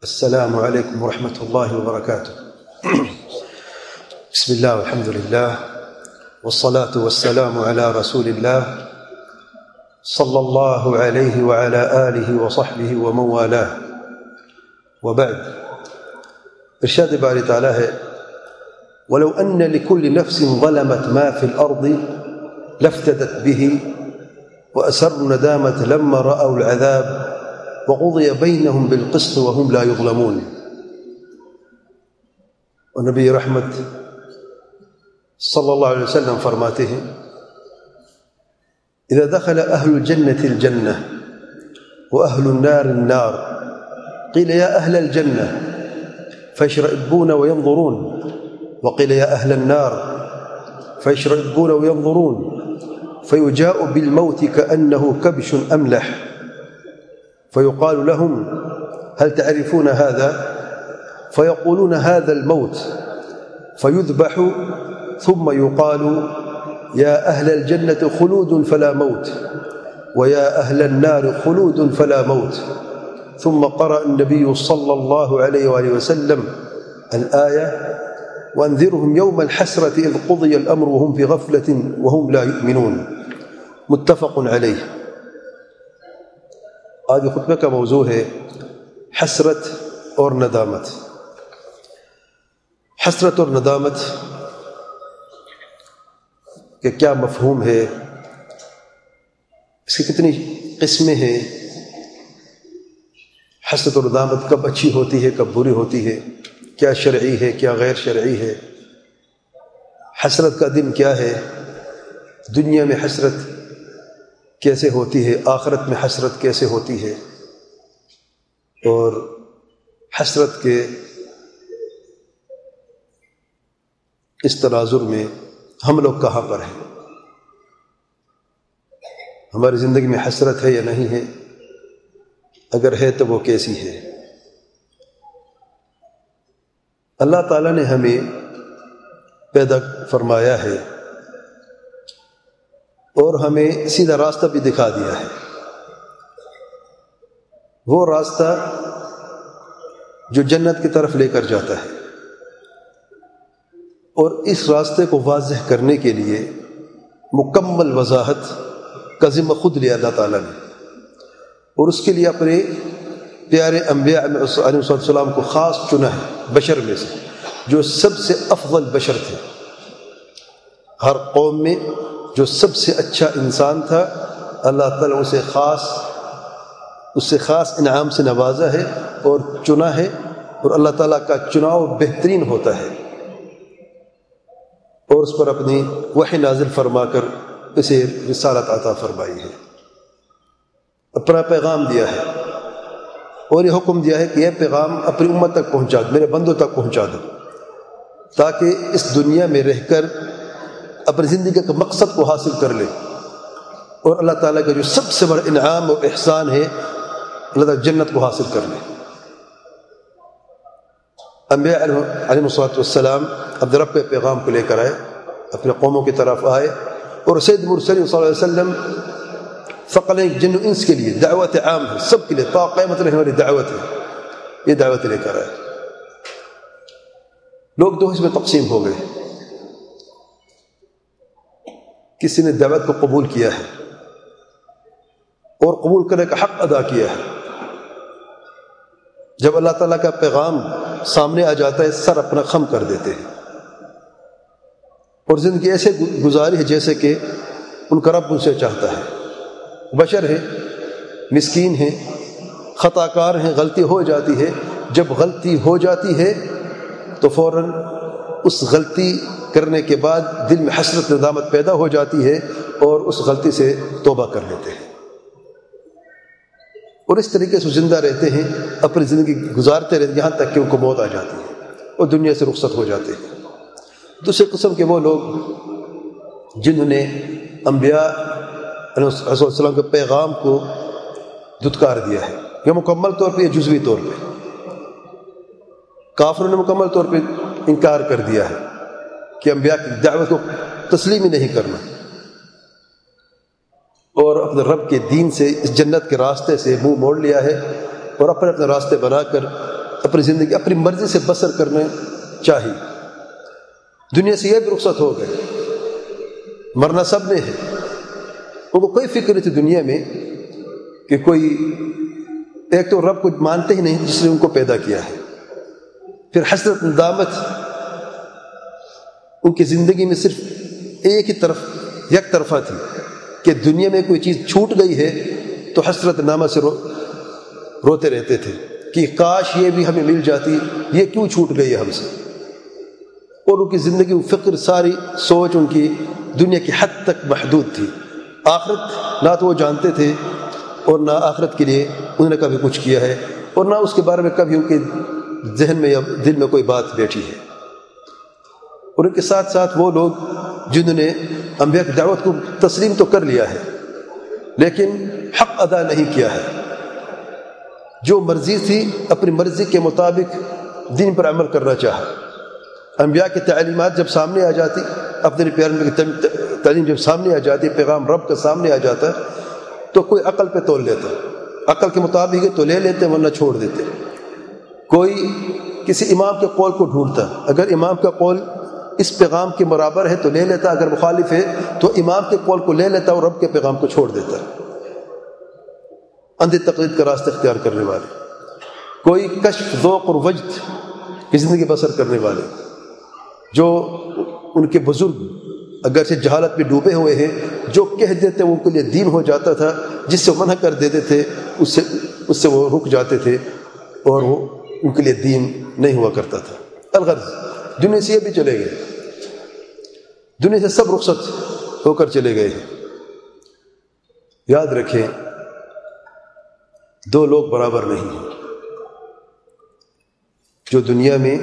السلام عليكم ورحمة الله وبركاته. بسم الله والحمد لله والصلاة والسلام على رسول الله صلى الله عليه وعلى آله وصحبه ومن والاه وبعد. ارشاد باری تعالیٰ ہے ولو أن لكل نفس ظلمت ما في الأرض لافتدت به وأسروا الندامة لما رأوا العذاب وقضي بينهم بالقسط وهم لا يظلمون. اور نبی رحمت صلی اللہ علیہ وسلم فرماتے ہیں اذا دخل اہل الجنة الجنة واہل النار النار قيل يا اهل الجنة فيشرئبون وينظرون وقيل يا اهل النار فيشرئبون وينظرون فيجاء بالموت كأنه كبش أملح فيقال لهم هل تعرفون هذا فيقولون هذا الموت فيذبح ثم يقال يا أهل الجنة خلود فلا موت ويا أهل النار خلود فلا موت. ثم قرأ النبي صلى الله عليه وآله وسلم الآية وأنذرهم يوم الحسرة إذ قضي الأمر وهم في غفلة وهم لا يؤمنون. متفق عليه. آج خطبہ کا موضوع ہے حسرت اور ندامت. حسرت اور ندامت کہ کیا مفہوم ہے، اس کی کتنی قسمیں ہیں، حسرت اور ندامت کب اچھی ہوتی ہے کب بری ہوتی ہے، کیا شرعی ہے کیا غیر شرعی ہے، حسرت کا دن کیا ہے، دنیا میں حسرت کیسے ہوتی ہے، آخرت میں حسرت کیسے ہوتی ہے، اور حسرت کے اس تناظر میں ہم لوگ کہاں پر ہیں، ہماری زندگی میں حسرت ہے یا نہیں ہے، اگر ہے تو وہ کیسی ہے. اللہ تعالیٰ نے ہمیں پیدا فرمایا ہے اور ہمیں سیدھا راستہ بھی دکھا دیا ہے. وہ راستہ جو جنت کی طرف لے کر جاتا ہے، اور اس راستے کو واضح کرنے کے لیے مکمل وضاحت کا ذمہ خود لیا اللہ تعالیٰ نے، اور اس کے لیے اپنے پیارے انبیاء علیہ السلام کو خاص چنا ہے بشر میں سے، جو سب سے افضل بشر تھے. ہر قوم میں جو سب سے اچھا انسان تھا، اللہ تعالیٰ اس سے خاص انعام سے نوازا ہے اور چنا ہے، اور اللہ تعالیٰ کا چناؤ بہترین ہوتا ہے، اور اس پر اپنی وحی نازل فرما کر اسے رسالت عطا فرمائی ہے، اپنا پیغام دیا ہے، اور یہ حکم دیا ہے کہ یہ پیغام اپنی امت تک پہنچا دو، میرے بندوں تک پہنچا دو، تاکہ اس دنیا میں رہ کر اپنی زندگی کا مقصد کو حاصل کر لے، اور اللہ تعالیٰ کا جو سب سے بڑا انعام اور احسان ہے اللہ تعالیٰ جنت کو حاصل کر لے. انبیاء علیہ السلام اپنے رب کے پیغام کو لے کر آئے، اپنے قوموں کی طرف آئے، اور سید مرسلین صلی اللہ علیہ وسلم ثقلین جن و انس کے لیے دعوت عام ہے، سب کے لیے تا قیامت رہنے والی دعوت ہے، یہ دعوت لے کر آئے. لوگ دو حصے میں تقسیم ہو گئے، کسی نے دعوت کو قبول کیا ہے اور قبول کرنے کا حق ادا کیا ہے. جب اللہ تعالیٰ کا پیغام سامنے آ جاتا ہے سر اپنا خم کر دیتے ہیں، اور زندگی ایسے گزاری ہے جیسے کہ ان کا رب ان سے چاہتا ہے. بشر ہے، مسکین ہیں، خطا کار ہیں، غلطی ہو جاتی ہے. جب غلطی ہو جاتی ہے تو فوراً اس غلطی کرنے کے بعد دل میں حسرت ندامت پیدا ہو جاتی ہے، اور اس غلطی سے توبہ کر لیتے ہیں، اور اس طریقے سے زندہ رہتے ہیں، اپنی زندگی گزارتے رہتے ہیں، یہاں تک کہ ان کو موت آ جاتی ہے اور دنیا سے رخصت ہو جاتے ہیں. دوسری قسم کے وہ لوگ جنہوں نے انبیاء علیہ السلام کے پیغام کو دھتکار دیا ہے، یا مکمل طور پہ یا جزوی طور پہ. کافروں نے مکمل طور پہ انکار کر دیا ہے کہ انبیاء کی دعوت کو تسلیم ہی نہیں کرنا، اور اپنے رب کے دین سے، اس جنت کے راستے سے منہ موڑ لیا ہے، اور اپنے راستے بنا کر اپنی زندگی اپنی مرضی سے بسر کرنا چاہیے. دنیا سے یہ بھی رخصت ہو گئے, مرنا سب نے ہے. ان کو کوئی فکر نہیں تھی دنیا میں کہ کوئی ایک تو رب کو مانتے ہی نہیں جس نے ان کو پیدا کیا ہے, پھر حسرت ندامت ان کی زندگی میں صرف ایک ہی طرف یک طرفہ تھی کہ دنیا میں کوئی چیز چھوٹ گئی ہے تو حسرت ندامت سے روتے رہتے تھے کہ کاش یہ بھی ہمیں مل جاتی, یہ کیوں چھوٹ گئی ہے ہم سے. اور ان کی زندگی فکر ساری سوچ ان کی دنیا کی حد تک محدود تھی. آخرت نہ تو وہ جانتے تھے اور نہ آخرت کے لیے انہوں نے کبھی کچھ کیا ہے, اور نہ اس کے بارے میں کبھی ان کے ذہن میں یا دل میں کوئی بات بیٹھی ہے. اور ان کے ساتھ ساتھ وہ لوگ جنہوں نے انبیاء کی دعوت کو تسلیم تو کر لیا ہے لیکن حق ادا نہیں کیا ہے. جو مرضی تھی اپنی مرضی کے مطابق دین پر عمل کرنا چاہا. انبیاء کی تعلیمات جب سامنے آ جاتی, اپنے پیارے کی تعلیم جب سامنے آ جاتی, پیغام رب کا سامنے آ جاتا تو کوئی عقل پہ تول لیتا, عقل کے مطابق تو لے لیتے ورنہ چھوڑ دیتے. کوئی کسی امام کے قول کو ڈھونڈتا, اگر امام کا قول اس پیغام کے برابر ہے تو لے لیتا, اگر مخالف ہے تو امام کے قول کو لے لیتا اور رب کے پیغام کو چھوڑ دیتا. اندھی تقلید کا راستہ اختیار کرنے والے. کوئی کشف ذوق اور وجد کی زندگی بسر کرنے والے, جو ان کے بزرگ اگرچہ جہالت میں ڈوبے ہوئے ہیں, جو کہہ دیتے وہ ان کے لیے دین ہو جاتا تھا, جس سے منع کر دیتے تھے اس سے وہ رک جاتے تھے اور وہ ان کے لیے دین نہیں ہوا کرتا تھا. الغرض دنیا سے یہ بھی چلے گئے, دنیا سے سب رخصت ہو کر چلے گئے ہیں. یاد رکھیں دو لوگ برابر نہیں ہیں. جو دنیا میں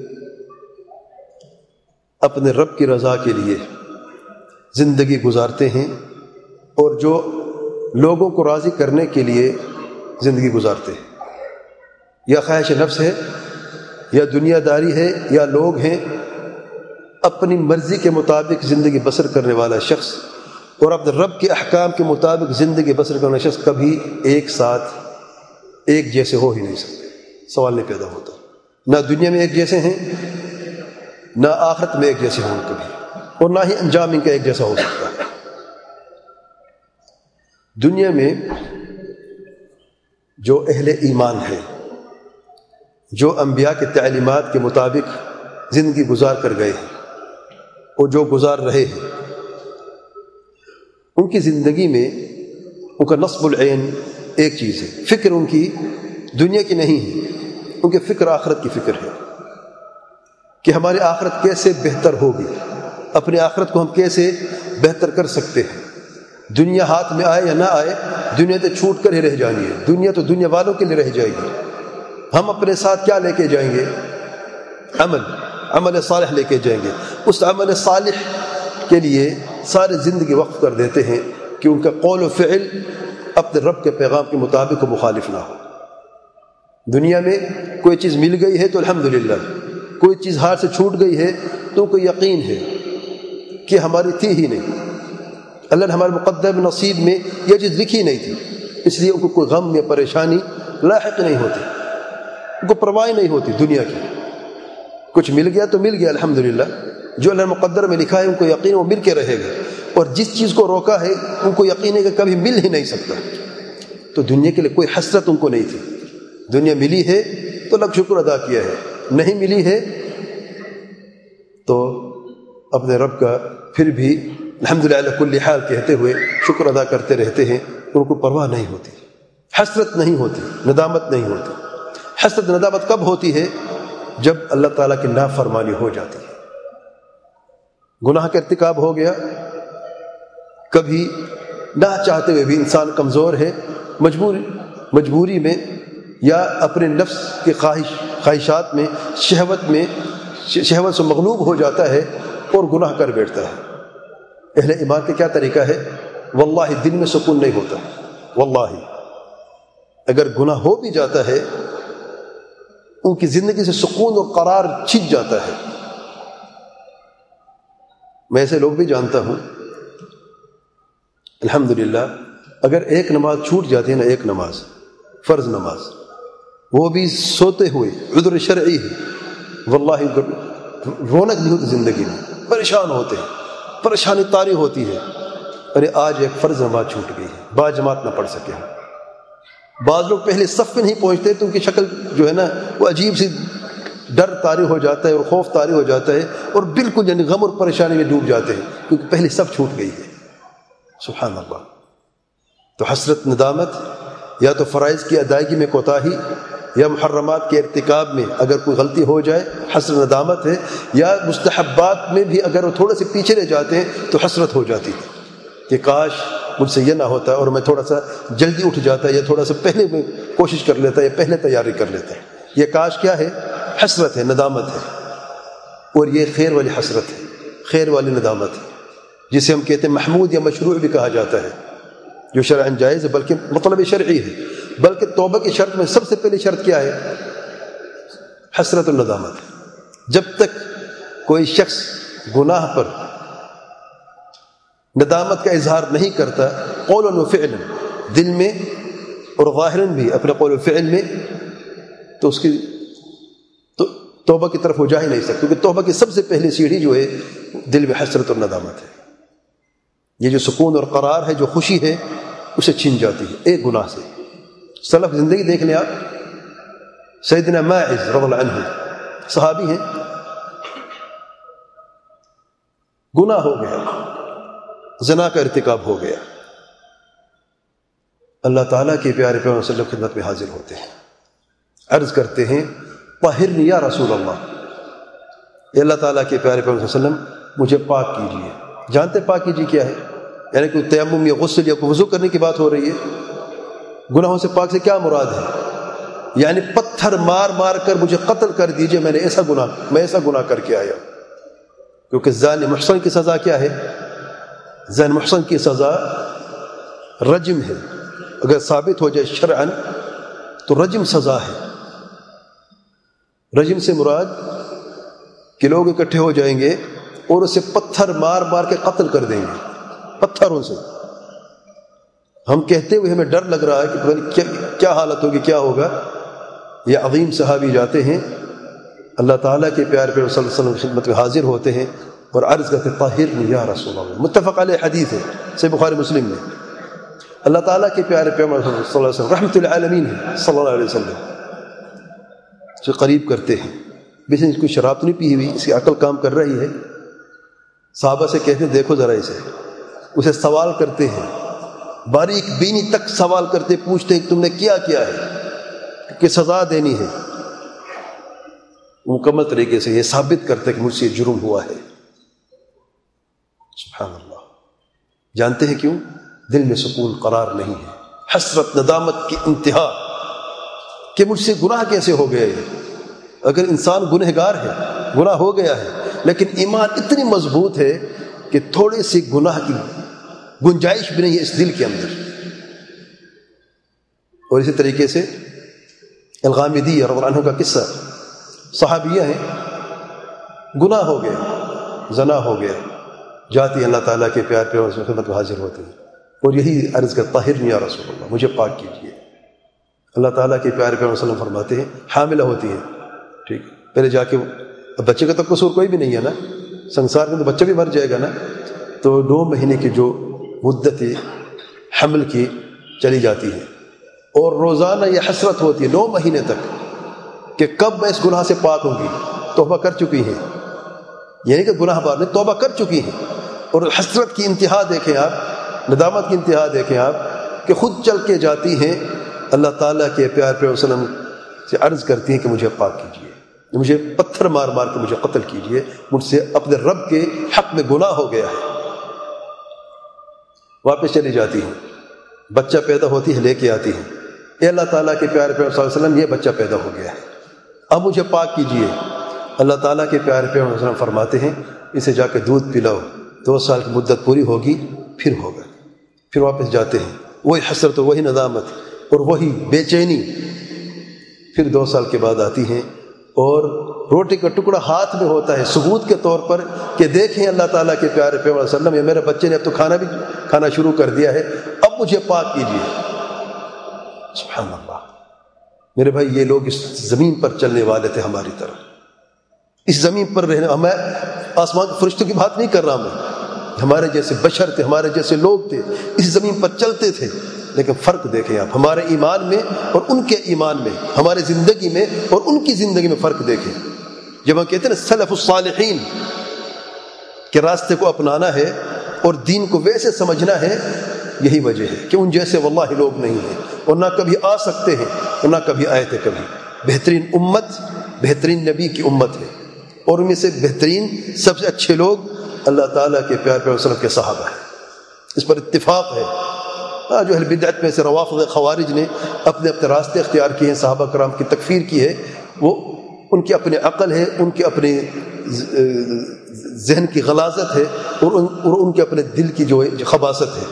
اپنے رب کی رضا کے لیے زندگی گزارتے ہیں اور جو لوگوں کو راضی کرنے کے لیے زندگی گزارتے ہیں, یا خواہش نفس ہے یا دنیا داری ہے یا لوگ ہیں, اپنی مرضی کے مطابق زندگی بسر کرنے والا شخص اور اپنے رب کے احکام کے مطابق زندگی بسر کرنے والا شخص کبھی ایک ساتھ ایک جیسے ہو ہی نہیں سکتے. سوال نہیں پیدا ہوتا. نہ دنیا میں ایک جیسے ہیں, نہ آخرت میں ایک جیسے ہوں کبھی, اور نہ ہی انجام ان کا ایک جیسا ہو سکتا ہے. دنیا میں جو اہل ایمان ہے, جو انبیاء کی تعلیمات کے مطابق زندگی گزار کر گئے ہیں اور جو گزار رہے ہیں, ان کی زندگی میں ان کا نصب العین ایک چیز ہے. فکر ان کی دنیا کی نہیں ہے, ان کی فکر آخرت کی فکر ہے کہ ہماری آخرت کیسے بہتر ہوگی, اپنی آخرت کو ہم کیسے بہتر کر سکتے ہیں. دنیا ہاتھ میں آئے یا نہ آئے, دنیا تو چھوٹ کر ہی رہ جانی ہے. دنیا تو دنیا والوں کے لیے رہ جائے گی. ہم اپنے ساتھ کیا لے کے جائیں گے؟ عمل صالح لے کے جائیں گے. اس عمل صالح کے لیے ساری زندگی وقف کر دیتے ہیں کہ ان کا قول و فعل اپنے رب کے پیغام کے مطابق مخالف نہ ہو. دنیا میں کوئی چیز مل گئی ہے تو الحمدللہ, کوئی چیز ہاتھ سے چھوٹ گئی ہے تو کوئی یقین ہے کہ ہماری تھی ہی نہیں, اللہ نے ہمارے مقدر نصیب میں یہ چیز لکھی نہیں تھی, اس لیے ان کو کوئی غم یا پریشانی لاحق نہیں ہوتی, ان کو پرواہ نہیں ہوتی دنیا کی. کچھ مل گیا تو مل گیا الحمدللہ, جو اللہ نے مقدر میں لکھا ہے ان کو یقین وہ مل کے رہے گا, اور جس چیز کو روکا ہے ان کو یقین ہے کہ کبھی مل ہی نہیں سکتا. تو دنیا کے لیے کوئی حسرت ان کو نہیں تھی. دنیا ملی ہے تو لگ شکر ادا کیا ہے, نہیں ملی ہے تو اپنے رب کا پھر بھی الحمدللہ علی کل حال کہتے ہوئے شکر ادا کرتے رہتے ہیں. ان کو پرواہ نہیں ہوتی, حسرت نہیں ہوتی, ندامت نہیں ہوتی. حسرت ندامت کب ہوتی ہے؟ جب اللہ تعالیٰ کی نافرمانی ہو جاتی ہے, گناہ کا ارتکاب ہو گیا, کبھی نہ چاہتے ہوئے بھی انسان کمزور ہے, مجبوری میں یا اپنے نفس کے خواہشات میں شہوت سے مغلوب ہو جاتا ہے اور گناہ کر بیٹھتا ہے. اہل ایمان کا کیا طریقہ ہے؟ واللہ دل میں سکون نہیں ہوتا. واللہ اگر گناہ ہو بھی جاتا ہے ان کی زندگی سے سکون اور قرار چھن جاتا ہے. میں ایسے لوگ بھی جانتا ہوں الحمدللہ, اگر ایک نماز چھوٹ جاتی ہے نا, ایک نماز فرض نماز, وہ بھی سوتے ہوئے، عذر شرعی ہے، واللہ رونق نہیں ہوتی زندگی میں، پریشان ہوتے ہیں، پریشانی طاری ہوتی ہے. ارے آج ایک فرض نماز چھوٹ گئی ہے، با جماعت نہ پڑھ سکے. بعض لوگ پہلے صف میں نہیں پہنچتے تو ان کی شکل جو ہے نا وہ عجیب سی ڈر طاری ہو جاتا ہے اور خوف طاری ہو جاتا ہے، اور بالکل یعنی غم اور پریشانی میں ڈوب جاتے ہیں کیونکہ پہلے صف چھوٹ گئی ہے. سبحان اللہ. تو حسرت ندامت، یا تو فرائض کی ادائیگی میں کوتاہی، یا محرمات کے ارتکاب میں اگر کوئی غلطی ہو جائے حسرت ندامت ہے، یا مستحبات میں بھی اگر وہ تھوڑے سے پیچھے رہ جاتے ہیں تو حسرت ہو جاتی ہے کہ کاش مجھ سے یہ نہ ہوتا اور میں تھوڑا سا جلدی اٹھ جاتا، یا تھوڑا سا پہلے میں کوشش کر لیتا، یا پہلے تیاری کر لیتا. یہ کاش کیا ہے؟ حسرت ہے، ندامت ہے. اور یہ خیر والی حسرت ہے، خیر والی ندامت ہے، جسے ہم کہتے ہیں محمود یا مشروع بھی کہا جاتا ہے، جو شرعاً جائز ہے بلکہ مطلب شرعی ہے. بلکہ توبہ کی شرط میں سب سے پہلی شرط کیا ہے؟ حسرت الندامت. جب تک کوئی شخص گناہ پر ندامت کا اظہار نہیں کرتا قولاً و فعلاً، دل میں اور ظاہراً بھی اپنے قول و فعل میں، تو اس کی توبہ کی طرف وہ جا ہی نہیں سکتا، کیونکہ توبہ کی سب سے پہلی سیڑھی جو ہے دل میں حسرت اور ندامت ہے. یہ جو سکون اور قرار ہے، جو خوشی ہے، اسے چھین جاتی ہے ایک گناہ سے. سلف زندگی دیکھ لیں آپ، سیدنا ماعز رضی اللہ عنہ صحابی ہیں، گناہ ہو گیا، زنا کا ارتکاب ہو گیا، اللہ تعالیٰ کے پیارے پیغمبر صلی اللہ علیہ وسلم خدمت میں حاضر ہوتے ہیں، عرض کرتے ہیں طہرنی یا رسول اللہ، اے اللہ تعالیٰ کے پیارے پیغمبر صلی اللہ علیہ وسلم مجھے پاک کیجیے. جانتے پاک کیجیے کیا ہے؟ یعنی کوئی تیمم یا غسل یا کوئی وضو کرنے کی بات ہو رہی ہے. گناہوں سے پاک سے کیا مراد ہے؟ یعنی پتھر مار مار کر مجھے قتل کر دیجیے، میں ایسا گناہ کر کے آیا. کیونکہ زانی محصن کی سزا کیا ہے؟ زانی محصن کی سزا رجم ہے. اگر ثابت ہو جائے شرعاً تو رجم سزا ہے. رجم سے مراد کہ لوگ اکٹھے ہو جائیں گے اور اسے پتھر مار مار کے قتل کر دیں گے، پتھروں سے. ہم کہتے ہوئے ہمیں ڈر لگ رہا ہے کہ پتہ نہیں کیا حالت ہوگی، کیا ہوگا. یہ عظیم صحابی جاتے ہیں، اللہ تعالیٰ کے پیارے پیغمبر صلی اللہ علیہ وسلم کی خدمت میں حاضر ہوتے ہیں اور عرض کرتے طہرنی یا رسول اللہ. متفق علیہ حدیث ہے، صحیح بخاری مسلم میں. اللہ تعالیٰ کے پیارے پیغمبر صلی اللہ علیہ وسلم رحمۃ العالمین ہے صلی اللہ علیہ وسلم، سے قریب کرتے ہیں. بس اس کو شراب تو نہیں پی ہوئی، اس کی عقل کام کر رہی ہے. صحابہ سے کہتے ہیں دیکھو ذرا اسے سوال کرتے ہیں، باریک بینی تک سوال کرتے، پوچھتے ہیں کہ تم نے کیا کیا ہے کہ سزا دینی ہے. مکمل طریقے سے یہ ثابت کرتے کہ مجھ سے جرم ہوا ہے. سبحان اللہ. جانتے ہیں کیوں؟ دل میں سکون قرار نہیں ہے، حسرت ندامت کی انتہا کہ مجھ سے گناہ کیسے ہو گئے. اگر انسان گنہگار ہے، گناہ ہو گیا ہے، لیکن ایمان اتنی مضبوط ہے کہ تھوڑے سے گناہ کی گنجائش بھی نہیں ہے اس دل کے اندر. اور اسی طریقے سے الغامدیہ رضی اللہ عنہ کا قصہ، صحابیہ ہیں، گناہ ہو گیا، زنا ہو گیا، جاتی اللہ تعالیٰ کے پیار پیار سے خدمت میں حاضر ہوتے ہیں اور یہی عرض کر طہرنی یا رسول اللہ، مجھے پاک کیجیے. اللہ تعالیٰ کے پیارے پیغمبر صلی اللہ علیہ وسلم فرماتے ہیں حاملہ ہوتی ہیں، ٹھیک، پہلے جا کے بچے کا تو قصور کوئی بھی نہیں ہے نا، سنسار میں تو بچہ بھی مر جائے گا نا. تو 9 مہینے کی جو مدت حمل کی چلی جاتی ہے اور روزانہ یہ حسرت ہوتی ہے 9 مہینے تک کہ کب میں اس گناہ سے پاک ہوں گی. توبہ کر چکی ہیں، یعنی کہ گناہ بار میں توبہ کر چکی ہیں، اور حسرت کی انتہا دیکھیں آپ، ندامت کی انتہا دیکھیں آپ کہ خود چل کے جاتی ہیں اللہ تعالیٰ کے پیار پیغمبر صلی اللہ علیہ وسلم سے عرض کرتی ہیں کہ مجھے پاک کیجیے، مجھے پتھر مار مار کے مجھے قتل کیجیے، مجھ سے اپنے رب کے حق میں گناہ ہو گیا ہے. واپس چلی جاتی ہیں، بچہ پیدا ہوتی ہے، لے کے آتی ہیں، اے اللہ تعالیٰ کے پیارے پیغمبر صلی اللہ علیہ وسلم یہ بچہ پیدا ہو گیا ہے، اب مجھے پاک کیجیے. اللہ تعالیٰ کے پیارے پیغمبر صلی اللہ علیہ وسلم فرماتے ہیں اسے جا کے دودھ پلاؤ، 2 سال کی مدت پوری ہوگی پھر ہوگا. پھر واپس جاتے ہیں، وہی حسرت، وہی ندامت اور وہی بے چینی. پھر 2 سال کے بعد آتی ہیں اور روٹی کا ٹکڑا ہاتھ میں ہوتا ہے ثبوت کے طور پر کہ دیکھیں اللہ تعالیٰ کے پیارے پیغمبر صلی اللہ علیہ وسلم، یہ میرے بچے نے اب تو کھانا شروع کر دیا ہے، اب مجھے پاک کیجیے. سبحان اللہ. میرے بھائی یہ لوگ اس زمین پر چلنے والے تھے ہماری طرح، اس زمین پر رہنے، میں آسمان کے فرشتوں کی بات نہیں کر رہا، میں ہمارے جیسے بشر تھے، ہمارے جیسے لوگ تھے، اس زمین پر چلتے تھے، لیکن فرق دیکھیں آپ ہمارے ایمان میں اور ان کے ایمان میں، ہمارے زندگی میں اور ان کی زندگی میں فرق دیکھیں۔ جب ہم کہتے ہیں نا سلف الصالحین کے راستے کو اپنانا ہے اور دین کو ویسے سمجھنا ہے، یہی وجہ ہے کہ ان جیسے واللہ لوگ نہیں ہیں، اور نہ کبھی آ سکتے ہیں اور نہ کبھی آئے تھے کبھی۔ بہترین امت بہترین نبی کی امت ہے، اور ان میں سے بہترین سب سے اچھے لوگ اللہ تعالیٰ کے پیارے پیغمبر صلی اللہ علیہ وسلم کے صحابہ ہیں، اس پر اتفاق ہے۔ جو اہل بدعت میں سے روافض خوارج نے اپنے اپنے راستے اختیار کیے ہیں، صحابہ کرام کی تکفیر کی ہے، وہ ان کی اپنی عقل ہے، ان کی اپنے ذہن کی غلاظت ہے، اور ان کے اپنے دل کی جو خباثت ہے،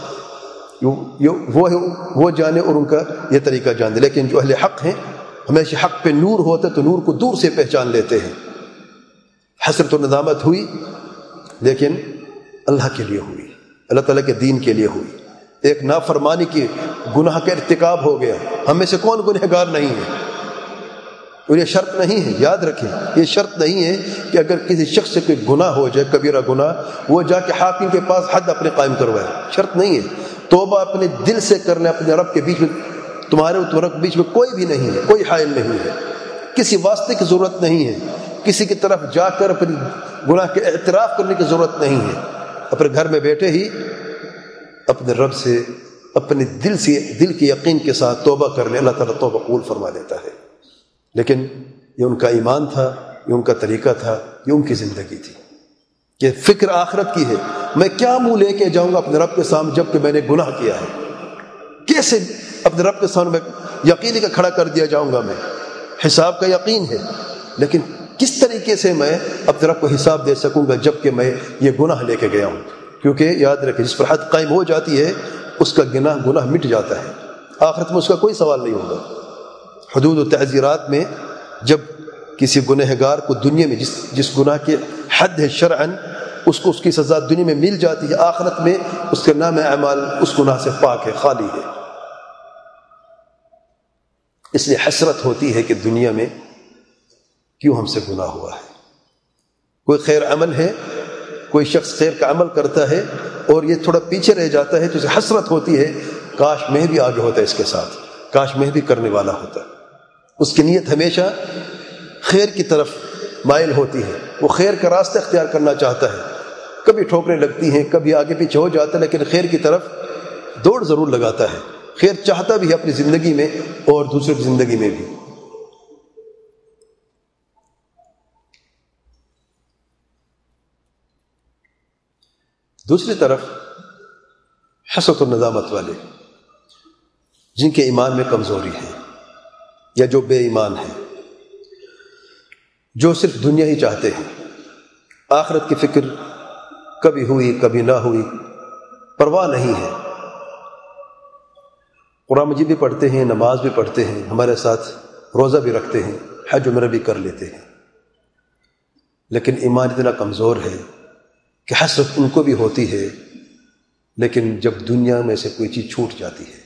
وہ جانے اور ان کا یہ طریقہ جانے۔ لیکن جو اہل حق ہیں، ہمیشہ حق پہ نور ہوتا ہے تو نور کو دور سے پہچان لیتے ہیں۔ حسرت و ندامت ہوئی لیکن اللہ کے لیے ہوئی، اللہ تعالیٰ کے دین کے لیے ہوئی۔ ایک نافرمانی کی گناہ کا ارتکاب ہو گیا، ہم میں سے کون گنہگار نہیں ہے؟ اور یہ شرط نہیں ہے، یاد رکھیں، یہ شرط نہیں ہے کہ اگر کسی شخص سے کوئی گناہ ہو جائے، کبیرہ گناہ، وہ جا کے حاکم کے پاس حد اپنے قائم کروائے، شرط نہیں ہے۔ توبہ اپنے دل سے کر لیں، اپنے رب کے بیچ میں، تمہارے اور رب کے بیچ میں کوئی بھی نہیں ہے، کوئی حائل نہیں ہے، کسی واسطے کی ضرورت نہیں ہے، کسی کی طرف جا کر اپنے گناہ کے اعتراف کرنے کی ضرورت نہیں ہے۔ اپنے گھر میں بیٹھے ہی اپنے رب سے اپنے دل کے یقین کے ساتھ توبہ کر لیں، اللہ تعالیٰ توبہ قبول فرما لیتا ہے۔ لیکن یہ ان کا ایمان تھا، یہ ان کا طریقہ تھا، یہ ان کی زندگی تھی کہ فکر آخرت کی ہے۔ میں کیا منہ لے کے جاؤں گا اپنے رب کے سامنے جب کہ میں نے گناہ کیا ہے؟ کیسے اپنے رب کے سامنے میں یقینی کا کھڑا کر دیا جاؤں گا؟ میں حساب کا یقین ہے، لیکن کس طریقے سے میں اپنے رب کو حساب دے سکوں گا جب کہ میں یہ گناہ لے کے گیا ہوں؟ کیونکہ یاد رکھیں، جس پر حد قائم ہو جاتی ہے اس کا گناہ مٹ جاتا ہے، آخرت میں اس کا کوئی سوال نہیں ہوگا۔ حدود و تعزیرات میں جب کسی گنہگار کو دنیا میں جس گناہ کے حد ہے شرعاً، اس کو اس کی سزا دنیا میں مل جاتی ہے، آخرت میں اس کے نام اعمال اس گناہ سے پاک ہے، خالی ہے۔ اس لیے حسرت ہوتی ہے کہ دنیا میں کیوں ہم سے گناہ ہوا ہے۔ کوئی خیر عمل ہے، کوئی شخص خیر کا عمل کرتا ہے اور یہ تھوڑا پیچھے رہ جاتا ہے تو اسے حسرت ہوتی ہے، کاش میں بھی آگے ہوتا اس کے ساتھ، کاش میں بھی کرنے والا ہوتا۔ اس کی نیت ہمیشہ خیر کی طرف مائل ہوتی ہے، وہ خیر کا راستہ اختیار کرنا چاہتا ہے، کبھی ٹھوکریں لگتی ہیں، کبھی آگے پیچھے ہو جاتا ہے، لیکن خیر کی طرف دوڑ ضرور لگاتا ہے، خیر چاہتا بھی ہے اپنی زندگی میں اور دوسرے کی زندگی میں بھی۔ دوسری طرف حسرت و ندامت والے، جن کے ایمان میں کمزوری ہے یا جو بے ایمان ہیں، جو صرف دنیا ہی چاہتے ہیں، آخرت کی فکر کبھی ہوئی کبھی نہ ہوئی پرواہ نہیں ہے، قرآن مجید بھی پڑھتے ہیں، نماز بھی پڑھتے ہیں، ہمارے ساتھ روزہ بھی رکھتے ہیں، حج عمرہ بھی کر لیتے ہیں، لیکن ایمان اتنا کمزور ہے کہ حسرت ان کو بھی ہوتی ہے، لیکن جب دنیا میں سے کوئی چیز چھوٹ جاتی ہے،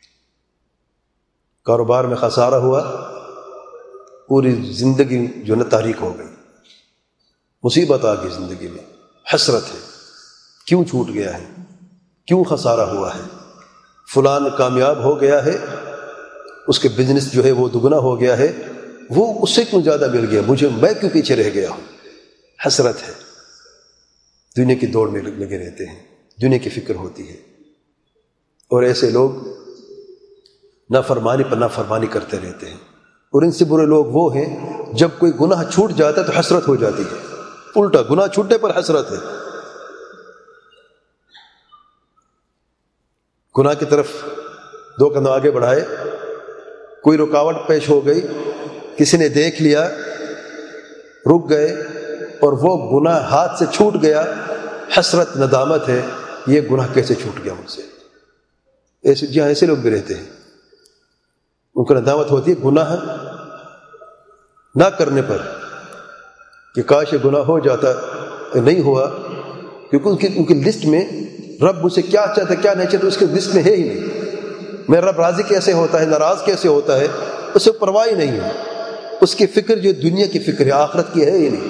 کاروبار میں خسارہ ہوا، پوری زندگی جو ہے تاریک ہو گئی، مصیبت آ گئی زندگی میں، حسرت ہے، کیوں چھوٹ گیا ہے، کیوں خسارہ ہوا ہے، فلان کامیاب ہو گیا ہے، اس کے بزنس جو ہے وہ دگنا ہو گیا ہے، وہ اس سے کیوں زیادہ مل گیا، میں کیوں پیچھے رہ گیا ہوں، حسرت ہے۔ دنیا کی دوڑ میں لگے رہتے ہیں، دنیا کی فکر ہوتی ہے، اور ایسے لوگ نافرمانی پر نافرمانی کرتے رہتے ہیں، اور ان سے برے لوگ وہ ہیں جب کوئی گناہ چھوٹ جاتا ہے تو حسرت ہو جاتی ہے، الٹا گناہ چھوٹنے پر حسرت ہے، گناہ کی طرف دو قدم آگے بڑھائے، کوئی رکاوٹ پیش ہو گئی، کسی نے دیکھ لیا، رک گئے اور وہ گناہ ہاتھ سے چھوٹ گیا، حسرت ندامت ہے، یہ گناہ کیسے چھوٹ گیا مجھ سے۔ ایسے جہاں ایسے لوگ بھی رہتے ہیں، ان کو ندامت ہوتی ہے گناہ نہ کرنے پر کہ کاش یہ گناہ ہو جاتا، نہیں ہوا، کیونکہ ان کی لسٹ میں رب مجھ سے کیا چاہتا ہے کیا نہیں چاہتا اس کی لسٹ میں ہے ہی نہیں۔ میرا رب راضی کیسے ہوتا ہے، ناراض کیسے ہوتا ہے، اسے پرواہ نہیں ہے، اس کی فکر جو دنیا کی فکر ہے، آخرت کی ہے ہی نہیں۔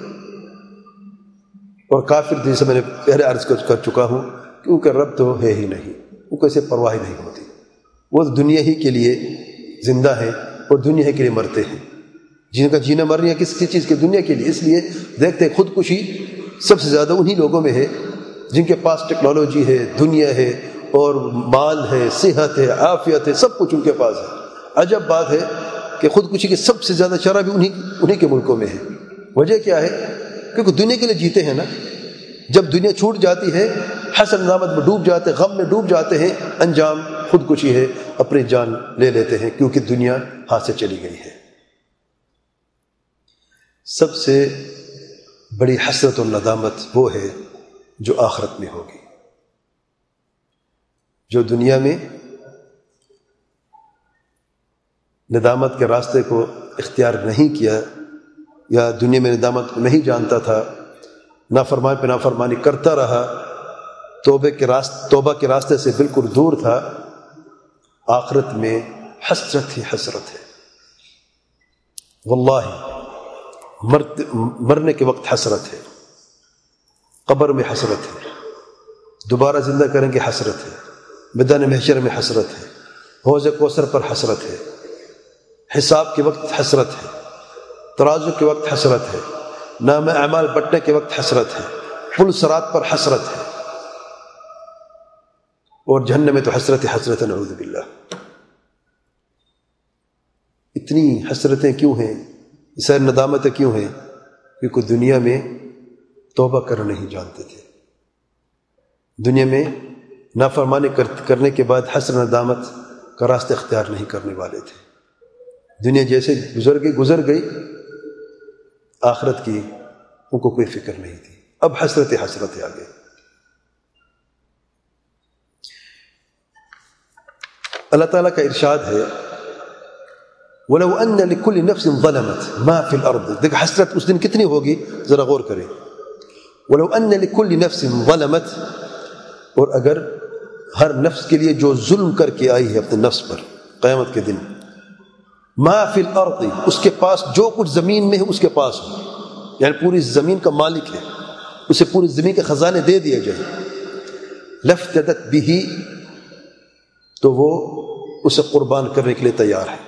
اور کافر جیسے میں نے پہلے عرض کر چکا ہوں، کیونکہ رب تو ہے ہی نہیں، ان کو اسے پرواہ نہیں ہوتی، وہ دنیا ہی کے لیے زندہ ہے اور دنیا ہی کے لیے مرتے ہیں۔ جن کا جینا مرنا کسی چیز کی دنیا کے لیے، اس لیے دیکھتے ہیں خودکشی سب سے زیادہ انہی لوگوں میں ہے جن کے پاس ٹیکنالوجی ہے، دنیا ہے اور مال ہے، صحت ہے، عافیت ہے، سب کچھ ان کے پاس ہے۔ عجب بات ہے کہ خودکشی کی سب سے زیادہ شرح بھی انہی کے ملکوں میں ہے۔ وجہ کیا ہے؟ کیونکہ دنیا کے لیے جیتے ہیں نا۔ جب دنیا چھوٹ جاتی ہے، حسن ندامت میں ڈوب جاتے ہیں، غم میں ڈوب جاتے ہیں، انجام خودکشی ہے، اپنی جان لے لیتے ہیں، کیونکہ دنیا ہاتھ سے چلی گئی ہے۔ سب سے بڑی حسرت اور ندامت وہ ہے جو آخرت میں ہوگی۔ جو دنیا میں ندامت کے راستے کو اختیار نہیں کیا، یا دنیا میں ندامت کو نہیں جانتا تھا، نافرمانی پہ نافرمانی کرتا رہا، توبہ کے راستے سے بالکل دور تھا، آخرت میں حسرت ہی حسرت ہے۔ واللہ مرنے کے وقت حسرت ہے، قبر میں حسرت ہے، دوبارہ زندہ کریں گے حسرت ہے، میدان محشر میں حسرت ہے، حوض کوثر پر حسرت ہے، حساب کے وقت حسرت ہے، ترازو کے وقت حسرت ہے، نام اعمال بٹنے کے وقت حسرت ہے، پل صراط پر حسرت ہے، اور جہنم میں تو حسرت حسرت، نعوذ باللہ۔ اتنی حسرتیں کیوں ہیں، اس ندامتیں کیوں ہیں؟ کیونکہ دنیا میں توبہ کرنا نہیں جانتے تھے، دنیا میں نافرمانی کرنے کے بعد حسرت ندامت کا راستہ اختیار نہیں کرنے والے تھے۔ دنیا جیسے گزر گئی، آخرت کی ان کو کوئی فکر نہیں تھی، اب حسرت حسرت آ گئی۔ اللہ تعالیٰ کا ارشاد ہے، وَلَوْ أَنَّ لِكُلِّ نَفْسٍ ظَلَمَتْ مَا فِي الْأَرْضِ۔ دیکھ حسرت اس دن کتنی ہوگی، ذرا غور کریں۔ وَلَوْ أَنَّ لِكُلِّ نَفْسٍ ظَلَمَتْ، اور اگر ہر نفس کے لیے جو ظلم کر کے آئی ہے اپنے نفس پر قیامت کے دن، ما فی الارض، اس کے پاس جو کچھ زمین میں ہے اس کے پاس ہو، یعنی پوری زمین کا مالک ہے، اسے پوری زمین کے خزانے دے دیا جائے، لفتدت به، تو وہ اسے قربان کرنے کے لیے تیار ہے۔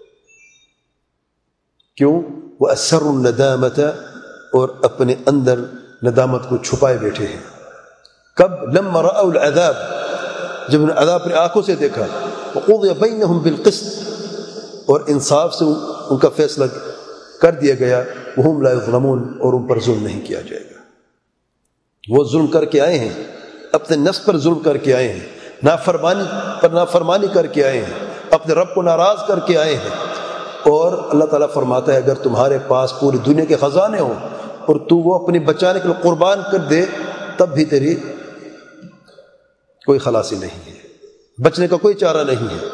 کیوں؟ وَأَسَرُّ النَّدَامَةَ، اور اپنے اندر ندامت کو چھپائے بیٹھے ہیں۔ کب؟ لما رأوا العذاب، جب انہوں نے عذاب اپنی آنکھوں سے دیکھا، وَقُضِيَ بَيْنَهُمْ بِالْقِسْطِ، اور انصاف سے ان کا فیصلہ کر دیا گیا، وَهُمْ لَا يُظْلَمُونَ، اور ان پر ظلم نہیں کیا جائے گا۔ وہ ظلم کر کے آئے ہیں، اپنے نفس پر ظلم کر کے آئے ہیں، نافرمانی پر نافرمانی کر کے آئے ہیں، اپنے رب کو ناراض کر کے آئے ہیں، اور اللہ تعالیٰ فرماتا ہے اگر تمہارے پاس پوری دنیا کے خزانے ہوں اور تو وہ اپنی بچانے کے لیے قربان کر دے، تب بھی تیری کوئی خلاصی نہیں ہے، بچنے کا کوئی چارہ نہیں ہے۔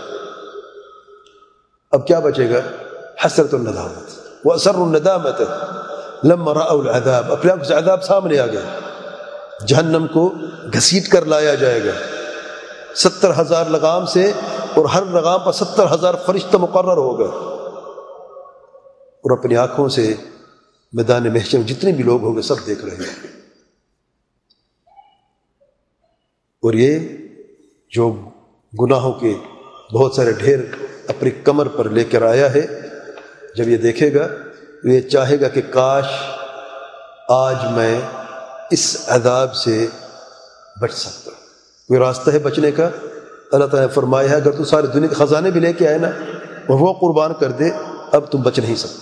اب کیا بچے گا؟ حسرت الندامت، وَأَسَرُّ النَّدَامَةَ لَمَّا رَأَوْا الْعَذَابَ، اپنے آپ سے عذاب سامنے آ گیا، جہنم کو گھسیٹ کر لایا جائے گا 70,000 لگام سے، اور ہر لگام پر 70,000 فرشتہ مقرر ہوگا، اور اپنی آنکھوں سے میدان محشر میں جتنے بھی لوگ ہوں گے سب دیکھ رہے ہیں۔ اور یہ جو گناہوں کے بہت سارے ڈھیر اپنی کمر پر لے کر آیا ہے، جب یہ دیکھے گا تو یہ چاہے گا کہ کاش آج میں اس عذاب سے بچ سکتا۔ کوئی راستہ ہے بچنے کا؟ اللہ تعالیٰ نے فرمایا ہے اگر تو سارے دنیا کے خزانے بھی لے کے آئے نا اور وہ قربان کر دے، اب تم بچ نہیں سکتا۔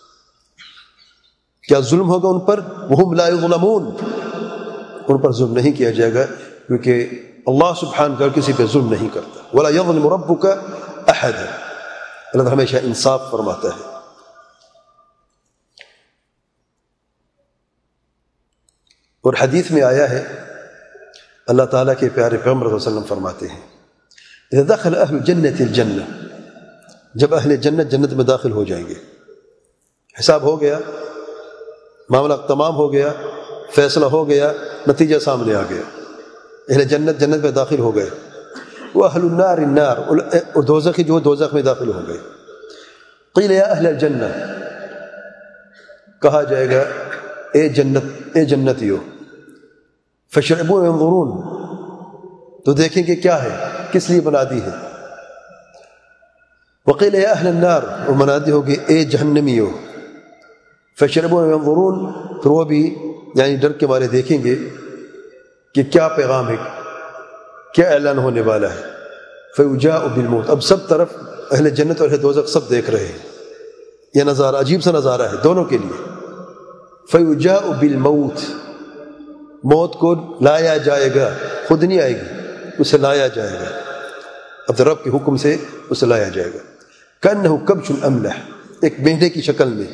کیا ظلم ہوگا ان پر؟ وَهُمْ لَا يُظْلَمُونَ، ان پر ظلم نہیں کیا جائے گا، کیونکہ اللہ سبحانہ وتعالیٰ کسی پہ ظلم نہیں کرتا۔ وَلَا يَظْلِمُ رَبُّكَ أَحَدًا، اللہ تعالیٰ ہمیشہ انصاف فرماتا ہے۔ اور حدیث میں آیا ہے، اللہ تعالیٰ کے پیارے پیغمبر صلی اللہ علیہ وسلم فرماتے ہیں اذا دخل اہل الجنت الجنہ، جب اہل جنت جنت میں داخل ہو جائیں گے، حساب ہو گیا، معاملہ تمام ہو گیا، فیصلہ ہو گیا، نتیجہ سامنے آ گیا، اہل جنت جنت میں داخل ہو گئے، وہ اہل النار النار، اور دوزخی جو دوزخ میں داخل ہو گئے، قیل یا اہل الجنہ، کہا جائے گا اے جنتیو، فیشربون وینظرون، تو دیکھیں کہ کیا ہے، کس لیے بنا دی ہے. وقیل یا اہل النار، اور منادی ہوگی اے جہنمیو، فیشربون وینظرون، پھر وہ بھی یعنی ڈر کے مارے دیکھیں گے کہ کیا پیغام ہے، کیا اعلان ہونے والا ہے. فیجاء بالموت، اب سب طرف اہل جنت اور اہل دوزخ سب دیکھ رہے ہیں. یہ نظارہ عجیب سا نظارہ ہے دونوں کے لیے. فیجاء بالموت، موت کو لایا جائے گا، خود نہیں آئے گی، اسے لایا جائے گا، اب رب کے حکم سے اسے لایا جائے گا. کأنہ کبش املح، ایک مینڈے کی شکل میں.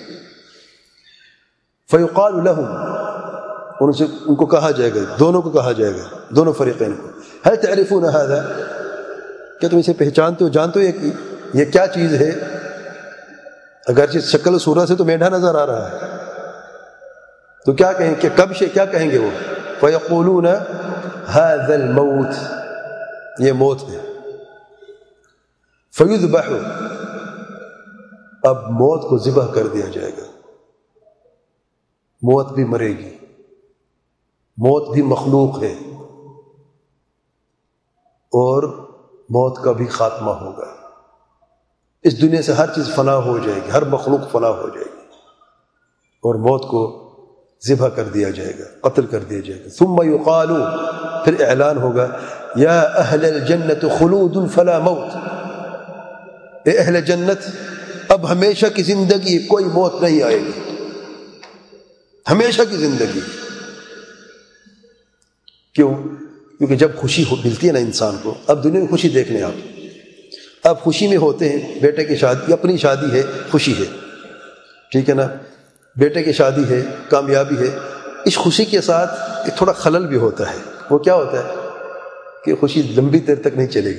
فیقال لهم، ان کو کہا جائے گا، دونوں کو کہا جائے گا، دونوں فریقین کو، هل تعرفون هذا، کیا تم اسے پہچانتے ہو، جانتے ہو یہ کیا چیز ہے؟ اگرچہ شکل و صورت سے تو مینڈا نظر آ رہا ہے، تو کیا کہیں کہ کبش ہے، کیا کہیں گے وہ؟ فیقولون هذا الموت، یہ موت ہے. فیذبح، اب موت کو ذبح کر دیا جائے گا. موت بھی مرے گی، موت بھی مخلوق ہے، اور موت کا بھی خاتمہ ہوگا. اس دنیا سے ہر چیز فنا ہو جائے گی، ہر مخلوق فنا ہو جائے گی، اور موت کو ذبح کر دیا جائے گا، قتل کر دیا جائے گا. ثم یقال، پھر اعلان ہوگا، یا اہل الجنت خلود فلا موت، اے اہل جنت اب ہمیشہ کی زندگی، کوئی موت نہیں آئے گی، ہمیشہ کی زندگی. کیوں؟ کیونکہ جب خوشی ملتی ہے نا انسان کو، اب دنیا میں خوشی دیکھ لیں آپ، اب خوشی میں ہوتے ہیں، بیٹے کی شادی، اپنی شادی ہے، خوشی ہے، ٹھیک ہے نا، بیٹے کی شادی ہے، کامیابی ہے، اس خوشی کے ساتھ ایک تھوڑا خلل بھی ہوتا ہے. وہ کیا ہوتا ہے کہ خوشی لمبی دیر تک نہیں چلے گی.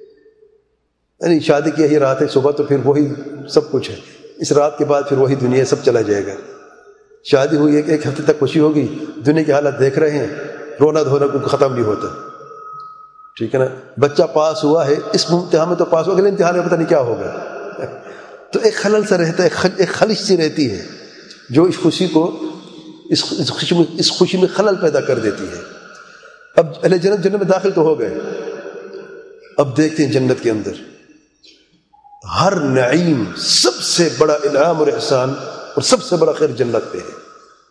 یعنی شادی کی یہی رات ہے، صبح تو پھر وہی سب کچھ ہے، اس رات کے بعد پھر وہی دنیا سب چلا جائے گا. شادی ہوئی ایک ہفتے تک خوشی ہوگی، دنیا کی حالت دیکھ رہے ہیں، رونا دھونا کو ختم نہیں ہوتا، ٹھیک ہے نا. بچہ پاس ہوا ہے، اس امتحان میں تو پاس ہو گیا، امتحان میں پتہ نہیں کیا ہوگا. تو ایک خلل سا رہتا ہے، ایک خلش سی رہتی ہے جو اس خوشی کو، اس خوشی میں خلل پیدا کر دیتی ہے. اب اہل جنت میں داخل تو ہو گئے، اب دیکھتے ہیں جنت کے اندر ہر نعیم، سب سے بڑا انعام اور احسان اور سب سے بڑا خیر جنت پہ ہے.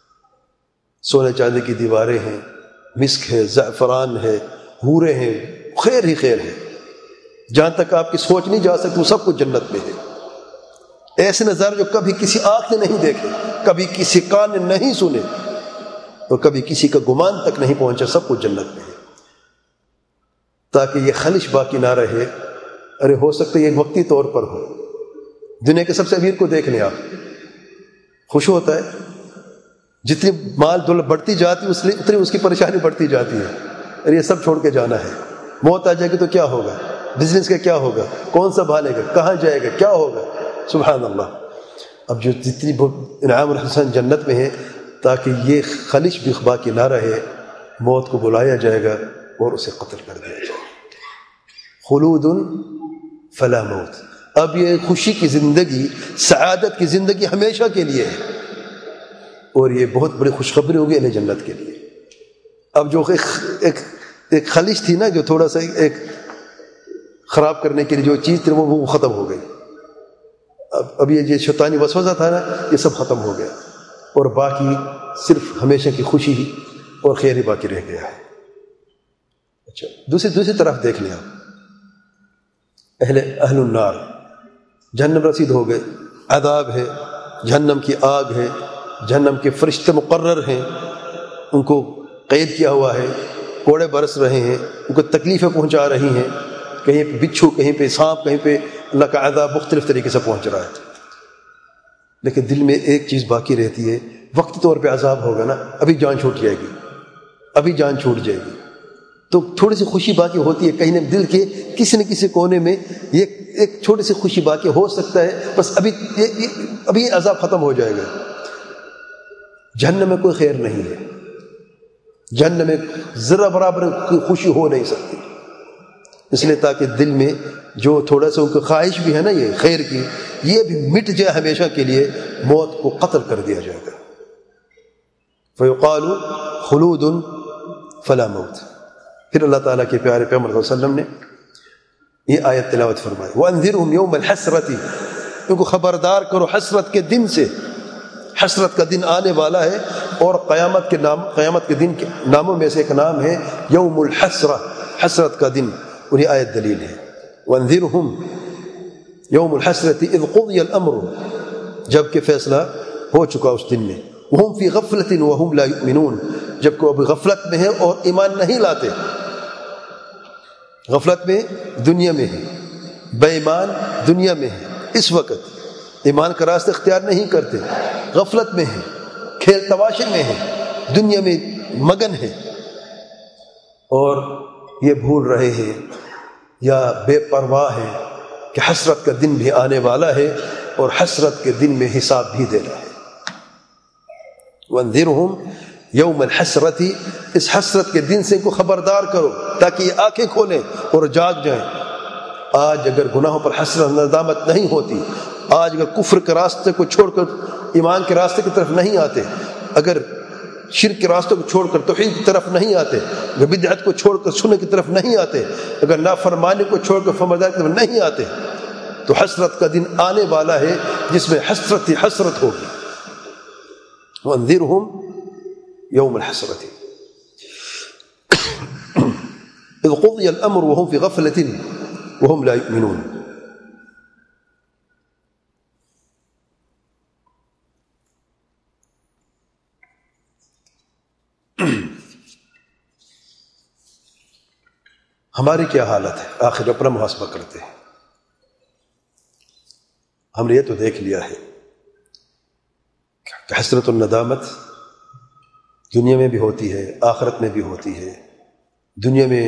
سونے چاندی کی دیواریں ہیں، مسک ہے، زعفران ہے، حوریں ہیں، خیر ہی خیر ہے، جہاں تک آپ کی سوچ نہیں جا سکتی وہ سب کچھ جنت میں ہے. ایسے نظارے جو کبھی کسی آنکھ نے نہیں دیکھے، کبھی کسی کان نے نہیں سنے، اور کبھی کسی کا گمان تک نہیں پہنچا، سب کچھ جنت میں ہے. تاکہ یہ خلش باقی نہ رہے. ارے ہو سکتا ہے یہ وقتی طور پر ہو. دنیا کے سب سے امیر کو دیکھ لیں آپ، خوش ہوتا ہے، جتنی مال دولت بڑھتی جاتی اتنی اس کی پریشانی بڑھتی جاتی ہے. ارے یہ سب چھوڑ کے جانا ہے، موت آ جائے گی تو کیا ہوگا، بزنس کا کیا ہوگا، کون سا بھالے گا، کہاں جائے گا، کیا ہوگا. سبحان اللہ. اب جو جتنی انعام اور حسن جنت میں ہے، تاکہ یہ خلش بھی باقی نہ رہے، موت کو بلایا جائے گا اور اسے قتل کر دیا جائے گا. خلود فلا موت. اب یہ خوشی کی زندگی، سعادت کی زندگی ہمیشہ کے لیے ہے، اور یہ بہت بڑی خوشخبری ہوگی اہل جنت کے لیے. اب جو ایک خلش تھی نا، جو تھوڑا سا ایک خراب کرنے کے لیے جو چیز تھی وہ ختم ہو گئی. اب یہ شیطانی وسوسہ تھا نا، یہ سب ختم ہو گیا، اور باقی صرف ہمیشہ کی خوشی اور خیر ہی باقی رہ گیا ہے. اچھا، دوسری طرف دیکھ لیں آپ، اہل النار، جہنم رسید ہو گئے، عذاب ہے، جہنم کی آگ ہے، جہنم کے فرشتے مقرر ہیں، ان کو قید کیا ہوا ہے، کوڑے برس رہے ہیں، ان کو تکلیفیں پہنچا رہی ہیں، کہیں پہ بچھو، کہیں پہ سانپ، کہیں پہ اللہ کا عذاب مختلف طریقے سے پہنچ رہا ہے. لیکن دل میں ایک چیز باقی رہتی ہے، وقتی طور پہ عذاب ہوگا نا، ابھی جان چھوٹ جائے گی، ابھی جان چھوٹ جائے گی، تو تھوڑی سی خوشی باقی ہوتی ہے کہیں نہ دل کے کسی نہ کسی کونے میں. یہ ایک چھوٹی سی خوشی باقی ہو سکتا ہے، بس ابھی عذاب ختم ہو جائے گا. جہنم میں کوئی خیر نہیں ہے، جہنم میں ذرا برابر کی خوشی ہو نہیں سکتی. اس لیے تاکہ دل میں جو تھوڑا سا ان کی خواہش بھی ہے نا، یہ خیر کی، یہ بھی مٹ جائے ہمیشہ کے لیے، موت کو قتل کر دیا جائے گا۔ فیقال خلود فلا موت۔ پھر اللہ تعالیٰ کے پیارے پیغمبر صلی اللہ علیہ وسلم نے یہ آیت تلاوت فرمائی، وَأَنذِرْهُمْ يَوْمَ الْحَسْرَةِ، ان کو خبردار کرو حسرت کے دن سے۔ حسرت کا دن آنے والا ہے، اور قیامت کے دن کے ناموں میں سے ایک نام ہے یوم الحسرہ، حسرت کا دن، انہیں آیت دلیل ہے۔ وَأَنذِرْهُمْ يَوْمُ الْحَسْرَةِ إِذْ قُضِيَ الْأَمْرُ، جب کہ فیصلہ ہو چکا اس دن میں، وَهُمْ فِي غَفْلَةٍ وَهُمْ لَا يُؤْمِنُونَ، جب کہ وہ ابھی غفلت میں ہے اور ایمان نہیں لاتے۔ غفلت میں دنیا میں ہے، بے ایمان دنیا میں ہے، اس وقت ایمان کا راستہ اختیار نہیں کرتے، غفلت میں ہے، کھیل تماشے میں ہے، دنیا میں مگن ہے، اور یہ بھول رہے ہیں یا بے پرواہ ہے کہ حسرت کا دن بھی آنے والا ہے، اور حسرت کے دن میں حساب بھی دینا ہے۔ وَانذِرْهُمْ یوم الحسرتی، اس حسرت کے دن سے ان کو خبردار کرو تاکہ یہ آنکھیں کھولیں اور جاگ جائیں۔ آج اگر گناہوں پر حسرت ندامت نہیں ہوتی، آج اگر کفر کے راستے کو چھوڑ کر ایمان کے راستے کی طرف نہیں آتے، اگر شرک کے راستے کو چھوڑ کر توحید کی طرف نہیں آتے، اگر بدعت کو چھوڑ کر سنت کی طرف نہیں آتے، اگر نافرمانی کو چھوڑ کر فرمانبرداری کی طرف نہیں آتے، تو حسرت کا دن آنے والا ہے جس میں حسرت ہی حسرت ہوگی۔ وَانذِرْهُمْ یوم الحسرۃ اذ قضی الامر وهم فی غفلۃ وهم لا یؤمنون۔ ہماری کیا حالت ہے؟ آخر اپنا محاسبہ کرتے ہیں۔ ہم نے یہ تو دیکھ لیا ہے کہ حسرت الندامت دنیا میں بھی ہوتی ہے، آخرت میں بھی ہوتی ہے۔ دنیا میں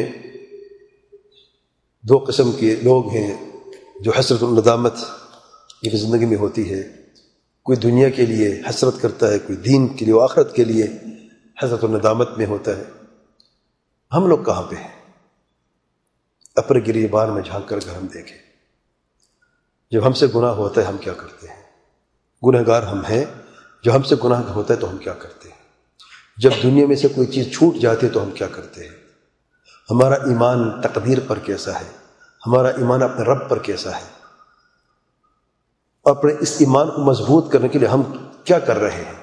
دو قسم کے لوگ ہیں جو حسرت الندامت ان کی زندگی میں ہوتی ہے۔ کوئی دنیا کے لیے حسرت کرتا ہے، کوئی دین کے لیے و آخرت کے لیے حسرت الندامت میں ہوتا ہے۔ ہم لوگ کہاں پہ ہیں؟ اپنے گریبان میں جھانک کر اگر ہم دیکھیں، جب ہم سے گناہ ہوتا ہے ہم کیا کرتے ہیں؟ گنہگار ہم ہیں۔ جب ہم سے گناہ ہوتا ہے تو ہم کیا کرتے ہیں؟ جب دنیا میں سے کوئی چیز چھوٹ جاتی ہے تو ہم کیا کرتے ہیں؟ ہمارا ایمان تقدیر پر کیسا ہے؟ ہمارا ایمان اپنے رب پر کیسا ہے؟ اپنے اس ایمان کو مضبوط کرنے کے لیے ہم کیا کر رہے ہیں؟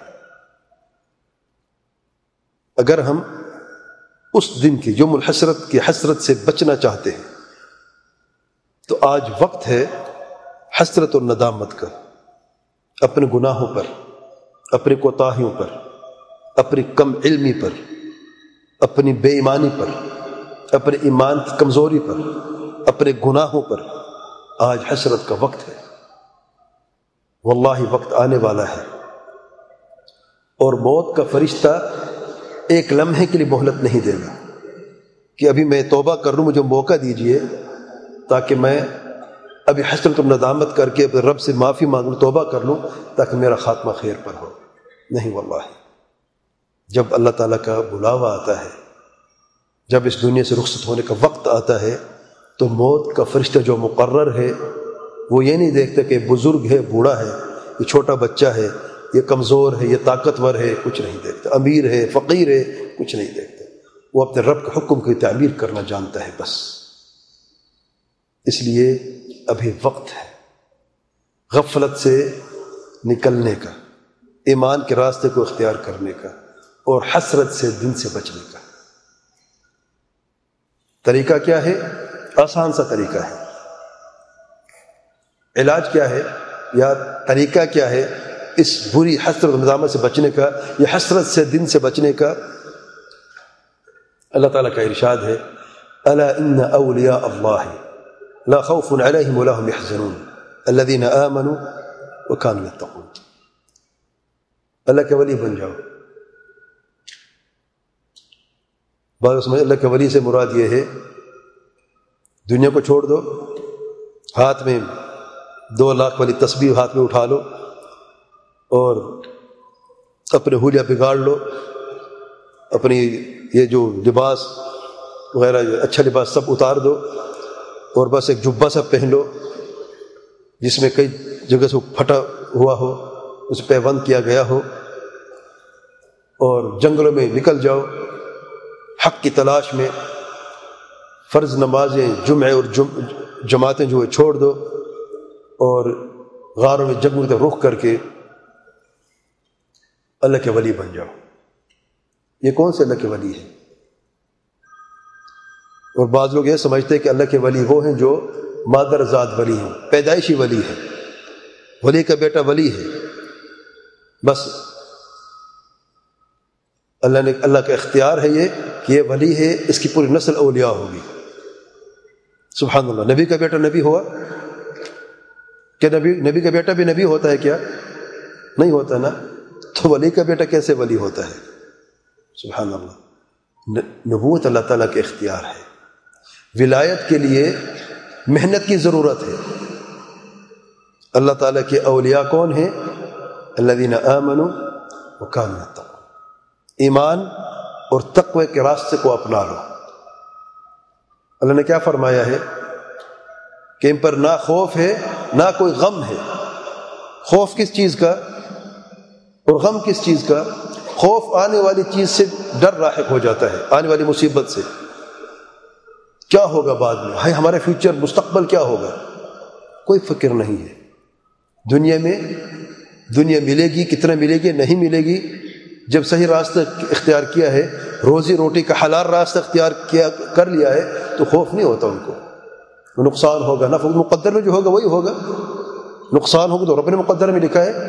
اگر ہم اس دن کی یوم الحسرت کی حسرت سے بچنا چاہتے ہیں تو آج وقت ہے حسرت اور ندامت کا، اپنے گناہوں پر، اپنی کوتاہیوں پر، اپنی کم علمی پر، اپنی بے ایمانی پر، اپنے ایمان کی کمزوری پر، اپنے گناہوں پر آج حسرت کا وقت ہے۔ واللہ وقت آنے والا ہے، اور موت کا فرشتہ ایک لمحے کے لیے مہلت نہیں دے گا کہ ابھی میں توبہ کر لوں، مجھے موقع دیجئے تاکہ میں ابھی حسرت و ندامت کر کے رب سے معافی مانگ لوں، توبہ کر لوں تاکہ میرا خاتمہ خیر پر ہو۔ نہیں واللہ، جب اللہ تعالیٰ کا بلاوا آتا ہے، جب اس دنیا سے رخصت ہونے کا وقت آتا ہے، تو موت کا فرشتہ جو مقرر ہے وہ یہ نہیں دیکھتا کہ بزرگ ہے، بوڑھا ہے، یہ چھوٹا بچہ ہے، یہ کمزور ہے، یہ طاقتور ہے، کچھ نہیں دیکھتا، امیر ہے، فقیر ہے، کچھ نہیں دیکھتا۔ وہ اپنے رب کے حکم کی تعبیر کرنا جانتا ہے بس۔ اس لیے ابھی وقت ہے غفلت سے نکلنے کا، ایمان کے راستے کو اختیار کرنے کا، اور حسرت سے دن سے بچنے کا۔ طریقہ کیا ہے؟ آسان سا طریقہ ہے۔ علاج کیا ہے یا طریقہ کیا ہے اس بری حسرت و ندامت سے بچنے کا، یہ حسرت سے دن سے بچنے کا؟ اللہ تعالیٰ کا ارشاد ہے، الا ان اولیاء اللہ لا خوف علیہم ولا هم يحزنون الذین آمنوا وكانوا يتقون۔ اللہ کے ولی بن جاؤ۔ بعض سمجھ اللہ کے ولی سے مراد یہ ہے دنیا کو چھوڑ دو، ہاتھ میں 2 لاکھ والی تسبیح ہاتھ میں اٹھا لو اور اپنے حلیہ بگاڑ لو، اپنی یہ جو لباس وغیرہ اچھا لباس سب اتار دو اور بس ایک جبہ سب پہن لو، جس میں کئی جگہ سے پھٹا ہوا ہو، اسے پیوند کیا گیا ہو، اور جنگلوں میں نکل جاؤ حق کی تلاش میں، فرض نمازیں جمعے اور جماعتیں جو ہے چھوڑ دو، اور غاروں میں جنگلوں کی طرف رخ کر کے اللہ کے ولی بن جاؤ۔ یہ کون سے اللہ کے ولی ہے؟ اور بعض لوگ یہ سمجھتے ہیں کہ اللہ کے ولی وہ ہیں جو مادر ذات ولی ہیں، پیدائشی ولی ہے، ولی کا بیٹا ولی ہے، بس اللہ کا اختیار ہے یہ کہ یہ ولی ہے، اس کی پوری نسل اولیاء ہوگی۔ سبحان اللہ، نبی کا بیٹا نبی ہوا کہ نبی کا بیٹا بھی نبی ہوتا ہے کیا؟ نہیں ہوتا نا، تو ولی کا بیٹا کیسے ولی ہوتا ہے؟ سبحان اللہ، نبوت اللہ تعالیٰ کے اختیار ہے۔ ولایت کے لیے محنت کی ضرورت ہے۔ اللہ تعالیٰ کے اولیاء کون ہیں؟ الذین آمنوا وکانوا یتقون، ایمان اور تقوی کے راستے کو اپنا لو۔ اللہ نے کیا فرمایا ہے کہ ان پر نہ خوف ہے نہ کوئی غم ہے۔ خوف کس چیز کا اور غم کس چیز کا؟ خوف آنے والی چیز سے ڈر لاحق ہو جاتا ہے، آنے والی مصیبت سے، کیا ہوگا بعد میں، ہائے ہمارے فیوچر مستقبل کیا ہوگا، کوئی فکر نہیں ہے۔ دنیا میں دنیا ملے گی، کتنا ملے گی، نہیں ملے گی، جب صحیح راستہ اختیار کیا ہے، روزی روٹی کا حلال راستہ اختیار کر لیا ہے، تو خوف نہیں ہوتا ان کو۔ نقصان ہوگا، نفع مقدر میں جو ہوگا وہی ہوگا، نقصان ہوگا تو رب نے مقدر میں لکھا ہے،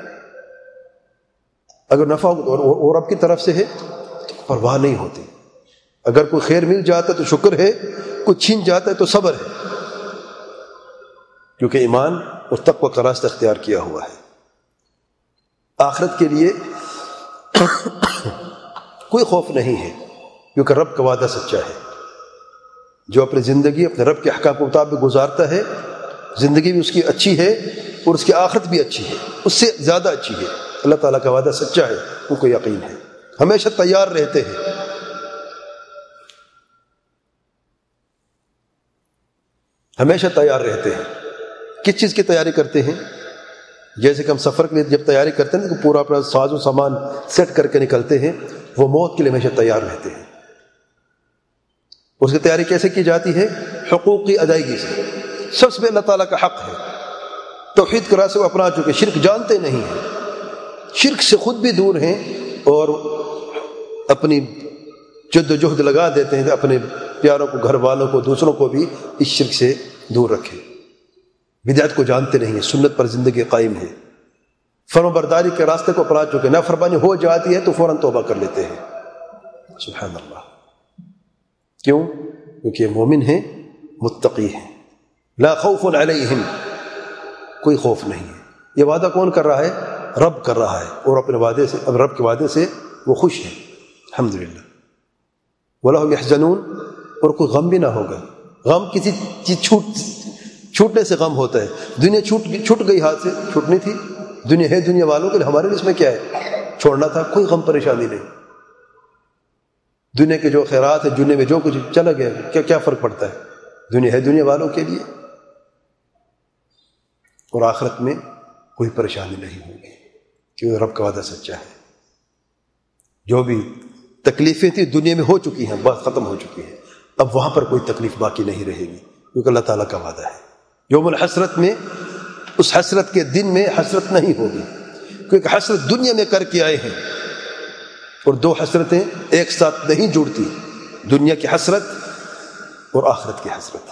اگر نفع ہوگا تو وہ رب کی طرف سے ہے، تو پرواہ نہیں ہوتی۔ اگر کوئی خیر مل جاتا ہے تو شکر ہے، کوئی چھین جاتا ہے تو صبر ہے، کیونکہ ایمان اور تقوی کا راستہ اختیار کیا ہوا ہے۔ آخرت کے لیے کوئی خوف نہیں ہے، کیونکہ رب کا وعدہ سچا ہے۔ جو اپنی زندگی اپنے رب کے احکام کے مطابق گزارتا ہے، زندگی بھی اس کی اچھی ہے اور اس کی آخرت بھی اچھی ہے، اس سے زیادہ اچھی ہے۔ اللہ تعالیٰ کا وعدہ سچا ہے، ان کو یقین ہے، ہمیشہ تیار رہتے ہیں۔ ہمیشہ تیار رہتے ہیں۔ کس چیز کی تیاری کرتے ہیں؟ جیسے کہ ہم سفر کے لیے جب تیاری کرتے ہیں تو پورا اپنا ساز و سامان سیٹ کر کے نکلتے ہیں، وہ موت کے لیے ہمیشہ تیار رہتے ہیں۔ اس کی تیاری کیسے کی جاتی ہے؟ حقوق کی ادائیگی سے۔ سب سے اللہ تعالیٰ کا حق ہے، توحید کے راستے کو اپنا چکے، شرک جانتے نہیں ہیں، شرک سے خود بھی دور ہیں، اور اپنی جد و جہد لگا دیتے ہیں اپنے پیاروں کو، گھر والوں کو، دوسروں کو بھی اس شرک سے دور رکھیں۔ بدعت کو جانتے نہیں ہیں، سنت پر زندگی قائم ہے، فرما برداری کے راستے کو اپنا چکے، نافرمانی ہو جاتی ہے تو فوراً توبہ کر لیتے ہیں۔ سبحان اللہ، کیوں؟ کیونکہ یہ مومن ہیں، متقی ہیں۔ لا خوف علیہم، کوئی خوف نہیں ہے۔ یہ وعدہ کون کر رہا ہے؟ رب کر رہا ہے، اور اپنے وعدے سے، اب رب کے وعدے سے وہ خوش ہیں، الحمدللہ۔ وَلَا هُمْ يَحْزَنُونَ، اور کوئی غم بھی نہ ہوگا۔ غم کسی چیز چھوٹنے سے غم ہوتا ہے۔ دنیا چھوٹ گئی ہاتھ سے، چھوٹنی تھی، دنیا ہے دنیا والوں کے لیے، ہمارے لیے اس میں کیا ہے؟ چھوڑنا تھا، کوئی غم پریشانی نہیں۔ دنیا کے جو خیرات ہے، دنیا میں جو کچھ چلا گیا، کیا فرق پڑتا ہے؟ دنیا ہے دنیا والوں کے لیے، اور آخرت میں کوئی پریشانی نہیں ہوگی، کیونکہ رب کا وعدہ سچا ہے۔ جو بھی تکلیفیں تھیں دنیا میں ہو چکی ہیں، بات ختم ہو چکی ہے، اب وہاں پر کوئی تکلیف باقی نہیں رہے گی، کیونکہ اللہ تعالیٰ کا وعدہ ہے۔ یوم الحسرت میں، اس حسرت کے دن میں حسرت نہیں ہوگی، کیونکہ حسرت دنیا میں کر کے آئے ہیں، اور دو حسرتیں ایک ساتھ نہیں جڑتی، دنیا کی حسرت اور آخرت کی حسرت۔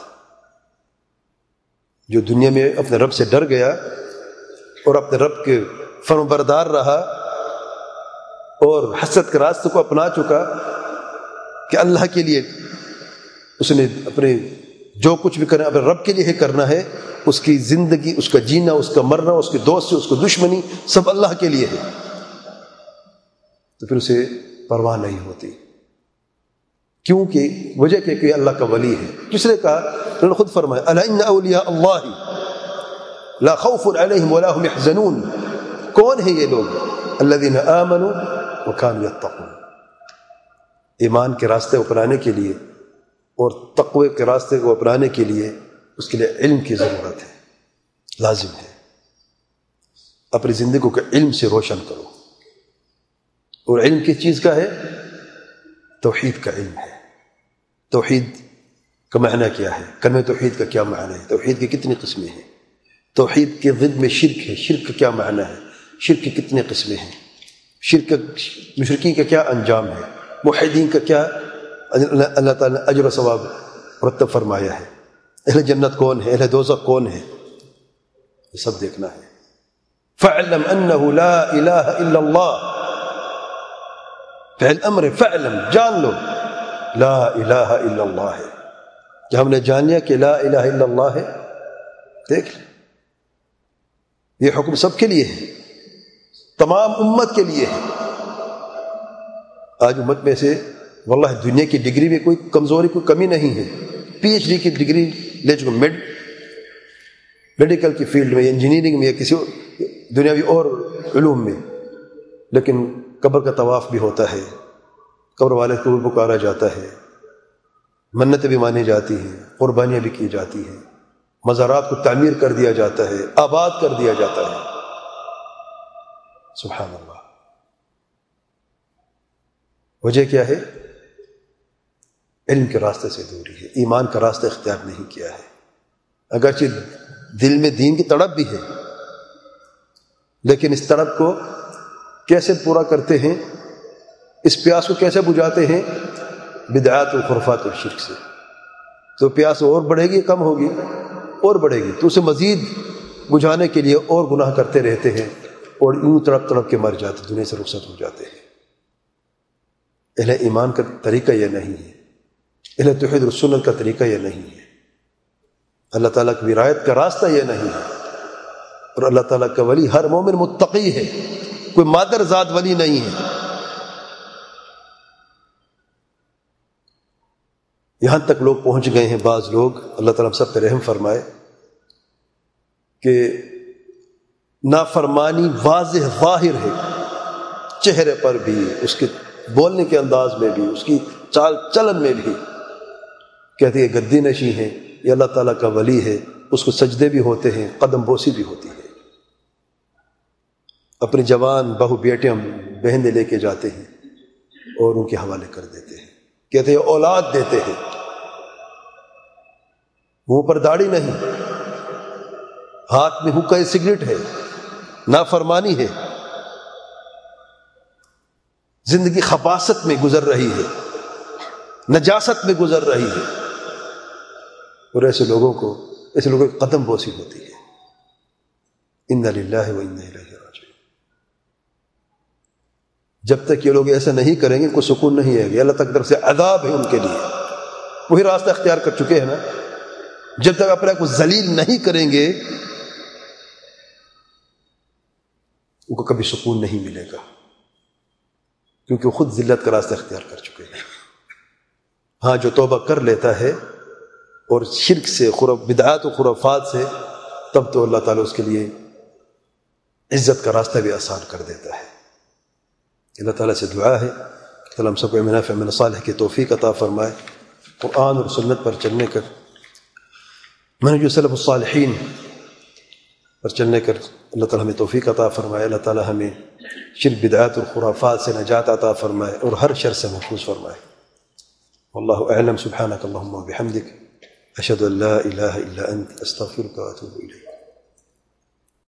جو دنیا میں اپنے رب سے ڈر گیا اور اپنے رب کے فرم بردار رہا اور حسرت کے راستے کو اپنا چکا کہ اللہ کے لیے اس نے اپنے جو کچھ بھی کرنا اپنے رب کے لیے ہی کرنا ہے، اس کی زندگی، اس کا جینا، اس کا مرنا، اس کے دوست سے، اس کو دشمنی، سب اللہ کے لیے ہے، تو پھر اسے پرواہ نہیں ہوتی۔ کیونکہ وجہ کہ اللہ کا ولی ہے۔ کس نے کہا؟ انہوں نے خود فرمایا، الا ان اولیاء اللہ لا خوف علیہم ولا هم يحزنون۔ کون ہے یہ لوگ؟ الذین آمنوا وکانوا یتقون۔ ایمان کے راستے اپنانے کے لیے اور تقوی کے راستے کو اپنانے کے لیے اس کے لیے علم کی ضرورت ہے، لازم ہے اپنی زندگی کو علم سے روشن کرو. اور علم کس چیز کا ہے؟ توحید کا علم ہے. توحید کا معنی کیا ہے؟ کلمہ توحید کا کیا معنی ہے؟ توحید کی کتنی قسمیں ہیں؟ توحید کے ضد میں شرک ہے، شرک کا کیا معنی ہے؟ شرک کی کتنے قسمیں ہیں؟ شرک مشرکین کا کیا انجام ہے؟ موحدین کا کیا اللہ تعالیٰ نے اجر و ثواب مرتب فرمایا ہے؟ اہل جنت کون ہے؟ اہل دوزخ کون ہے؟ یہ سب دیکھنا ہے. فاعلم انه لا الہ الا اللہ، فعل امر، فاعلم، جان لو لا الہ الا اللہ ہے. جب ہم نے جان لیا کہ لا الہ الا اللہ ہے، دیکھ یہ حکم سب کے لیے ہے، تمام امت کے لیے ہے. آج امت میں سے واللہ دنیا کی ڈگری میں کوئی کمزوری، کوئی کمی نہیں ہے. پی ایچ ڈی کی ڈگری لے چکے، میڈیکل کی فیلڈ میں، انجینئرنگ میں، یا کسی دنیاوی اور علوم میں، لیکن قبر کا طواف بھی ہوتا ہے، قبر والے کو بھی پکارا جاتا ہے، منتیں بھی مانی جاتی ہیں، قربانیاں بھی کی جاتی ہیں، مزارات کو تعمیر کر دیا جاتا ہے، آباد کر دیا جاتا ہے. سبحان اللہ. وجہ کیا ہے؟ علم کے راستے سے دوری ہے، ایمان کا راستہ اختیار نہیں کیا ہے. اگرچہ دل میں دین کی تڑپ بھی ہے، لیکن اس تڑپ کو کیسے پورا کرتے ہیں؟ اس پیاس کو کیسے بجھاتے ہیں؟ بدعات و خرافات اور شرک سے. تو پیاس اور بڑھے گی، کم ہوگی؟ اور بڑھے گی. تو اسے مزید بجھانے کے لیے اور گناہ کرتے رہتے ہیں، اور یوں تڑپ تڑپ کے مر جاتے، دنیا سے رخصت ہو جاتے ہیں. اہل ایمان کا طریقہ یہ نہیں ہے، اہل توحید و سنت کا طریقہ یہ نہیں ہے، اللہ تعالیٰ کی ولایت کا راستہ یہ نہیں ہے. اور اللہ تعالیٰ کا ولی ہر مومن متقی ہے، کوئی مادر ذات ولی نہیں ہے. یہاں تک لوگ پہنچ گئے ہیں، بعض لوگ، اللہ تعالیٰ سب پہ رحم فرمائے، کہ نافرمانی واضح ظاہر ہے، چہرے پر بھی، اس کے بولنے کے انداز میں بھی، اس کی چال چلن میں بھی. کہتے ہیں گدی نشی ہے، یہ اللہ تعالیٰ کا ولی ہے، اس کو سجدے بھی ہوتے ہیں، قدم بوسی بھی ہوتی ہے. اپنی جوان بہو بیٹیاں بہنیں لے کے جاتے ہیں اور ان کے حوالے کر دیتے ہیں، کہتے ہیں اولاد دیتے ہیں. منہ پر داڑھی نہیں، ہاتھ میں حقہ سگریٹ ہے، نافرمانی ہے، زندگی خباثت میں گزر رہی ہے، نجاست میں گزر رہی ہے. اور ایسے لوگوں کی قدم بوسی ہوتی ہے. انا للہ و انا الیہ راجعون. جب تک یہ لوگ ایسا نہیں کریں گے، کوئی سکون نہیں ہے گا. اللہ تک طرف سے عذاب ہے ان کے لیے. وہی راستہ اختیار کر چکے ہیں نا. جب تک اپنے کو ذلیل نہیں کریں گے، ان کو کبھی سکون نہیں ملے گا، کیونکہ وہ خود ذلت کا راستہ اختیار کر چکے ہیں. ہاں، جو توبہ کر لیتا ہے اور شرک سے، بدعات و خرافات سے، تب تو اللہ تعالیٰ اس کے لیے عزت کا راستہ بھی آسان کر دیتا ہے. اللہ تعالیٰ سے دعا ہے کہ اللہ ہم سب کو علم نافع عمل صالح کی توفیق عطا فرمائے. قرآن اور سنت پر چلنے کر، منہج سلف الصالحین پر چلنے کر اللہ تعالیٰ ہمیں توفیق عطا فرمائے. اللہ تعالیٰ ہمیں شرک، بدعات اور خرافات سے نجات عطا فرمائے اور ہر شر سے محفوظ فرمائے. واللہ اعلم. سبحانک اللہم و بحمدک، اشہد ان لا الہ الا انت، استغفرک و اتوب الیک.